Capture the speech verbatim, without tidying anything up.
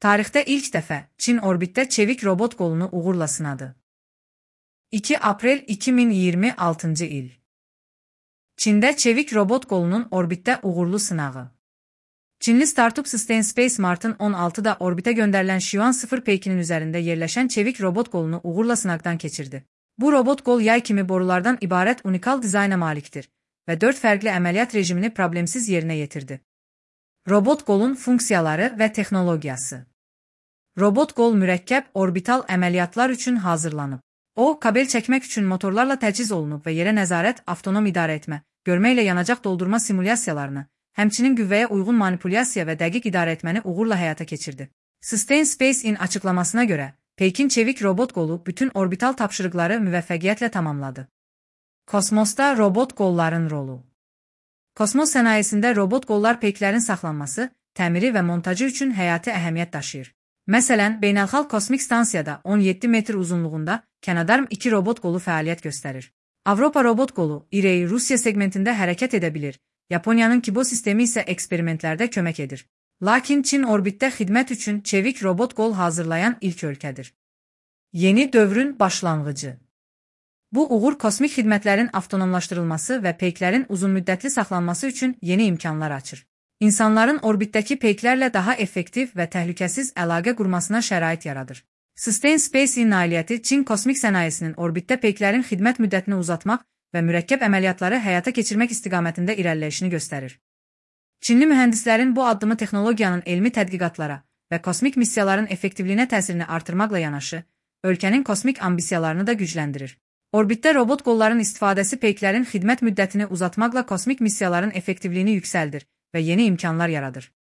Tarixdə ilk dəfə Çin orbitdə çevik robot qolunu uğurla sınadı. iki aprel iki min iyirmi altıncı il. Çində çevik robot qolunun orbitdə uğurlu sınağı. Çinli startup Sustain Space Mart'ın on altıda orbitə göndərilən Xiuan sıfır peykinin üzərində yerləşən çevik robot qolunu uğurla sınaqdan keçirdi. Bu robot qol yay kimi borulardan ibarət unikal dizayna malikdir və dörd fərqli əməliyyat rejimini problemsiz yerinə yetirdi. Robot qolun funksiyaları və texnologiyası. Robot qol mürəkkəb orbital əməliyyatlar üçün hazırlanıb. O, kabel çəkmək üçün motorlarla təchiz olunub və yerə nəzarət, avtonom idarə etmə, görmə ilə yanacaq doldurma simulyasiyalarını, həmçinin qüvvəyə uyğun manipulyasiya və dəqiq idarə etməni uğurla həyata keçirdi. Sustain Space-in açıqlamasına görə, Peykin çevik robot qolu bütün orbital tapşırıqları müvəffəqiyyətlə tamamladı. Kosmosda robot qolların rolu. Kosmos sənayesində robot qollar peyklərin saxlanması, təmiri və montajı üçün həyati əhəmiyyət daşıyır. Məsələn, Beynəlxalq Kosmik Stansiyada on yeddi metr uzunluğunda Canadarm iki robot qolu fəaliyyət göstərir. Avropa robot qolu İ R E Rusiya segmentində hərəkət edə bilir, Yaponiyanın Kibo sistemi isə eksperimentlərdə kömək edir. Lakin Çin orbitdə xidmət üçün çevik robot qol hazırlayan ilk ölkədir. Yeni dövrün başlanğıcı. Bu uğur kosmik xidmətlərin avtonomlaşdırılması və peyklərin uzunmüddətli saxlanması üçün yeni imkanlar açır. İnsanların orbitdəki peyklərlə daha effektiv və təhlükəsiz əlaqə qurmasına şərait yaradır. Sustain Space-in nailiyyəti Çin kosmik sənayesinin orbitdə peyklərin xidmət müddətini uzatmaq və mürəkkəb əməliyyatları həyata keçirmək istiqamətində irəliləyişini göstərir. Çinli mühəndislərin bu addımı texnologiyanın elmi tədqiqatlara və kosmik missiyaların effektivliyinə təsirini artırmaqla yanaşı, ölkənin kosmik ambisiyalarını da gücləndirir. Orbitdə robot qolların istifadəsi peyklərin xidmət müddətini uzatmaqla kosmik missiyaların effektivliyini yüksəldir və yeni imkanlar yaradır.